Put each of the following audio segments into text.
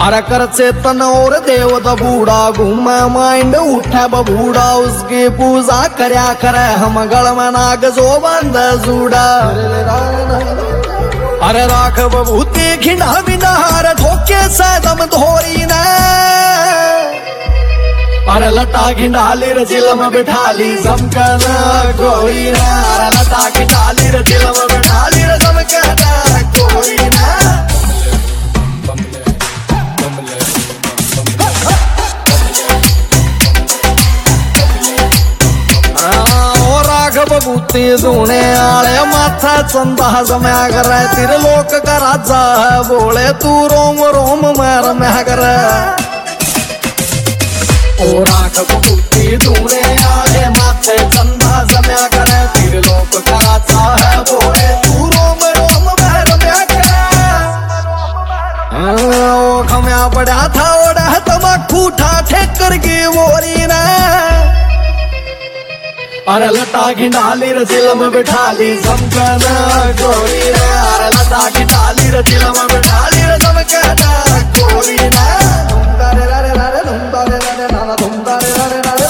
अरे कर चेतन और देव द बूढ़ा घूमे माइंड उठे बबूढ़ा उसकी पूजा करया करे हम गल में नाग जो बंद जूड़ा। अरे राख बबूती खिंडा बिनार धोखे से दम धोरी ने अरे लटा खिंडाली रे जिलम बिठाली जमकन गोरी ने अरे लटा खिंडाली रे जिलम बिठाली रे जमकन गोरी ने। बबूती दूने आले माथा चंदा जमया करे तेरे लोक का राजा है बोले तू रोम रोम मैं रमया करे। ओ राख बबूती दूने आले माथे चंदा जमया करे तेरे लोक का राजा है बोले तू रोम रोम मैं रमया करे। ओ खमया पड़ा था ओढ़ा तमाकू ठा ठेकर की बोरी ने अरे लता खिंडाली रे जिलम बिठाली जमकन गोरी रे अरे लता खिंडाली रे जिलम बिठाली रे जमकन गोरी रे। धुमदारे रे रे रे धुमदारे रे रे नाना धुमदारे रे रे रे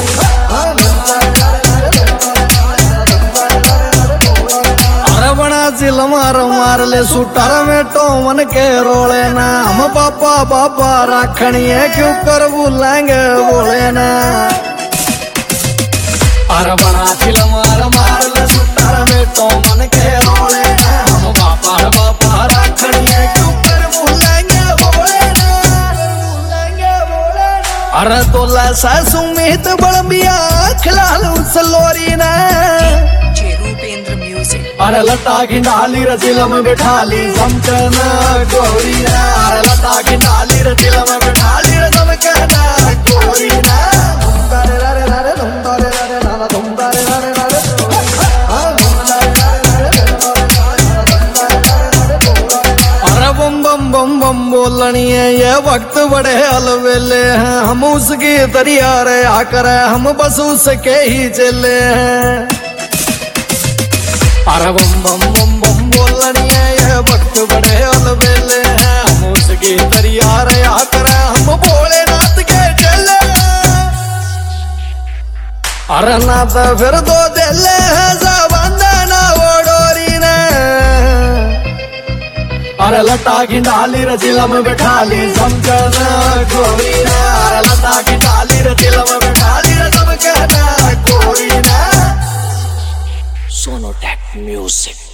अरे बड़ा जिलम मार ले सुटर में टोमन के रोले ना हम पापा पापा राखणिए क्यों कर बुलाएंगे बोले ना। अरे बड़ा फिल्म मार ले सुतर में तो मन के रोले हम बापा बापा राखड़िए क्यों कर भूलेंगे बोले ना। अरे तो लसा सुमित बड़बिया खिलाल उस लोरी ने रूपेंद्र म्यूजिक। अरे लता खिंडाली रे जिलम बिठाली जमकन गोरी ने अरे लता खिंडाली रे जिलम बिठाली रे जमकन गोरी ने। धुमदारे रे रे रे धुमदारे रे नाना धुमदारे रे रे अरे बम बम बम बम बोलनी है ये वक्त बड़े अलवेले हैं हम उसकी दरिया रे आकर हम बस उसके ही चले हैं। अरे बम बम बम बम बोलनी है ये वक्त बड़े अलवेले हैं हम उसकी दरिया रे आकर हम भोलेनाथ के चले। अरे ना तो फिर दो दिले है बंदना वो डोरी ने अरे लता खिंडाली रे जिलम बिठाली जमकन गोरी ने अरे लता खिंडाली रे जिलम बिठाली रे जमकन गोरी ने। सोनोटेक म्यूजिक।